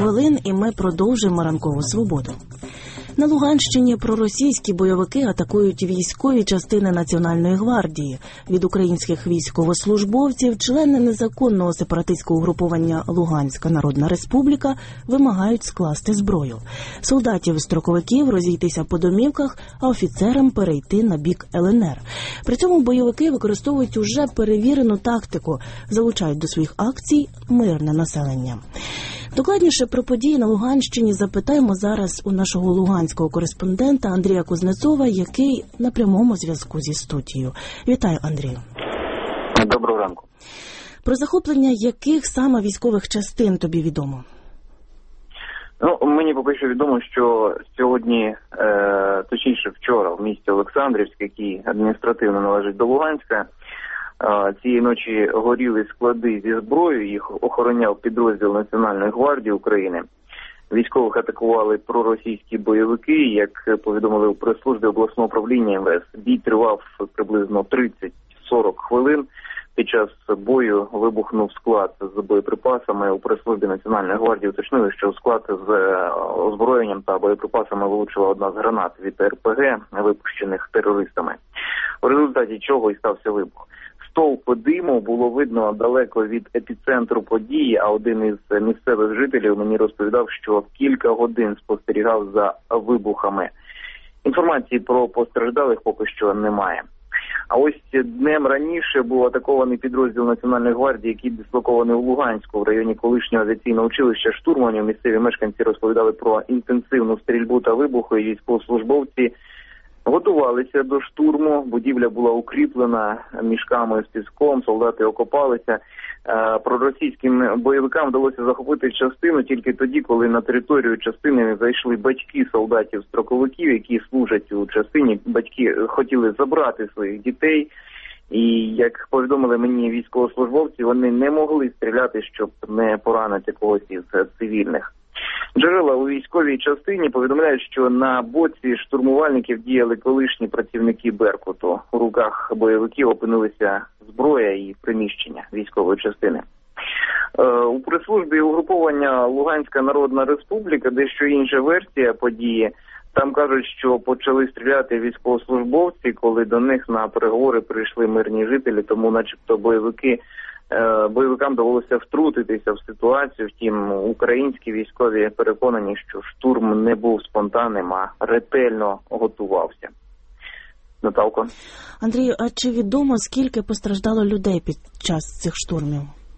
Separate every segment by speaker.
Speaker 1: хвилин, і ми продовжимо ранкову свободу. На Луганщині проросійські бойовики атакують військові частини Національної гвардії. Від українських військовослужбовців члени незаконного сепаратистського угруповання Луганська Народна Республіка вимагають скласти зброю. Солдатів-строковиків розійтися по домівках, а офіцерам перейти на бік ЛНР. При цьому бойовики використовують уже перевірену тактику, залучають до своїх акцій мирне населення. Докладніше про події на Луганщині запитаємо зараз у нашого луганського кореспондента Андрія Кузнецова, який на прямому зв'язку зі студією. Вітаю, Андрію.
Speaker 2: Доброго ранку.
Speaker 1: Про захоплення яких саме військових частин тобі відомо?
Speaker 2: Мені поки що відомо, що сьогодні, точніше вчора, в місті Олександрівськ, який адміністративно належить до Луганська, цієї ночі горіли склади зі зброєю, їх охороняв підрозділ Національної гвардії України. Військових атакували проросійські бойовики, як повідомили у прес-службі обласного управління МВС. Бій тривав приблизно 30-40 хвилин. Під час бою вибухнув склад з боєприпасами. У прес-службі Національної гвардії уточнили, що в склад з озброєнням та боєприпасами влучила одна з гранат від РПГ, випущених терористами. У результаті чого і стався вибух. Стовп диму було видно далеко від епіцентру події, а один із місцевих жителів мені розповідав, що кілька годин спостерігав за вибухами. Інформації про постраждалих поки що немає. А ось днем раніше був атакований підрозділ Національної гвардії, який дислокований у Луганську, в районі колишнього авіаційного училища штурманів. Місцеві мешканці розповідали про інтенсивну стрільбу та вибухи, і військовослужбовці готувалися до штурму, будівля була укріплена мішками з піском, солдати окопалися. Проросійським бойовикам вдалося захопити частину тільки тоді, коли на територію частини зайшли батьки солдатів-строковиків, які служать у частині. Батьки хотіли забрати своїх дітей, і, як повідомили мені військовослужбовці, вони не могли стріляти, щоб не поранити когось із цивільних. Джерела у військовій частині повідомляють, що на боці штурмувальників діяли колишні працівники Беркуту. У руках бойовиків опинилися зброя і приміщення військової частини. У прес-службі угруповання Луганська Народна Республіка, дещо інша версія події. Там кажуть, що почали стріляти військовослужбовці, коли до них на переговори прийшли мирні жителі, тому начебто бойовикам довелося втрутитися в ситуацію. Втім, українські військові переконані, що штурм не був спонтанним, а ретельно готувався. Наталко.
Speaker 1: Андрію, а чи відомо, скільки постраждало людей під час цих штурмів?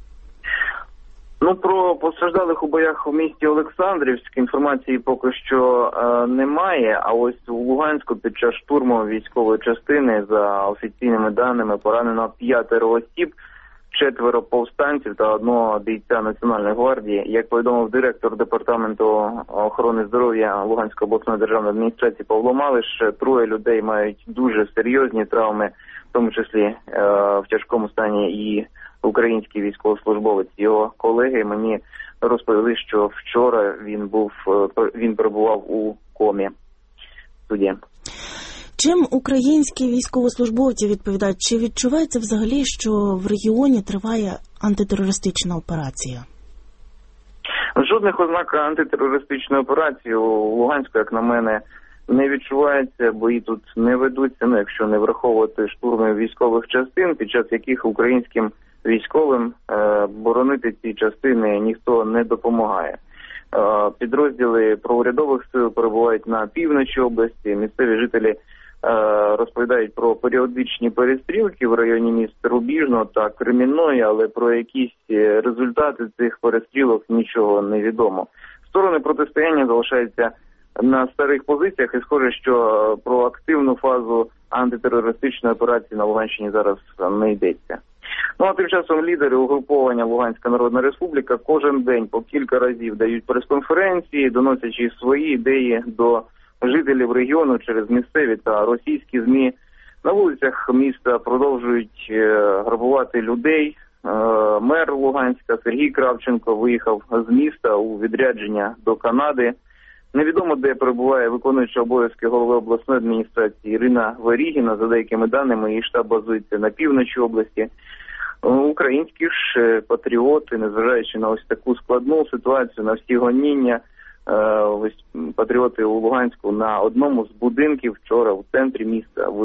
Speaker 2: Про постраждалих у боях у місті Олександрівськ інформації поки що немає, а ось у Луганську під час штурму військової частини, за офіційними даними, поранено 5 осіб, 4 повстанців та 1 бійця Національної гвардії. Як повідомив директор департаменту охорони здоров'я Луганської обласної державної адміністрації Павло Малиш, 3 людей мають дуже серйозні травми, в тому числі в тяжкому стані і український військовослужбовець. Його колеги мені розповіли, що вчора він перебував у комі в суді.
Speaker 1: Чим українські військовослужбовці відповідають? Чи відчувається взагалі, що в регіоні триває антитерористична операція?
Speaker 2: Жодних ознак антитерористичної операції у Луганську, як на мене, не відчувається, бої тут не ведуться, якщо не враховувати штурми військових частин, під час яких українським військовим боронити ці частини ніхто не допомагає. Підрозділи проурядових сил перебувають на півночі області, місцеві жителі розповідають про періодичні перестрілки в районі міст Рубіжного та Кремінної, але про якісь результати цих перестрілок нічого не відомо. Сторони протистояння залишаються на старих позиціях, і схоже, що про активну фазу антитерористичної операції на Луганщині зараз не йдеться. А тим часом лідери угруповання Луганська Народна Республіка кожен день по кілька разів дають прес-конференції, доносячи свої ідеї до жителів регіону через місцеві та російські ЗМІ. На вулицях міста продовжують грабувати людей. Мер Луганська Сергій Кравченко виїхав з міста у відрядження до Канади. Невідомо, де перебуває виконуюча обов'язки голови обласної адміністрації Ірина Верігіна. За деякими даними, її штаб базується на півночі області. Українські ж патріоти, незважаючи на ось таку складну ситуацію, на всі гоніння, ось патріоти у Луганську на одному з будинків вчора в центрі міста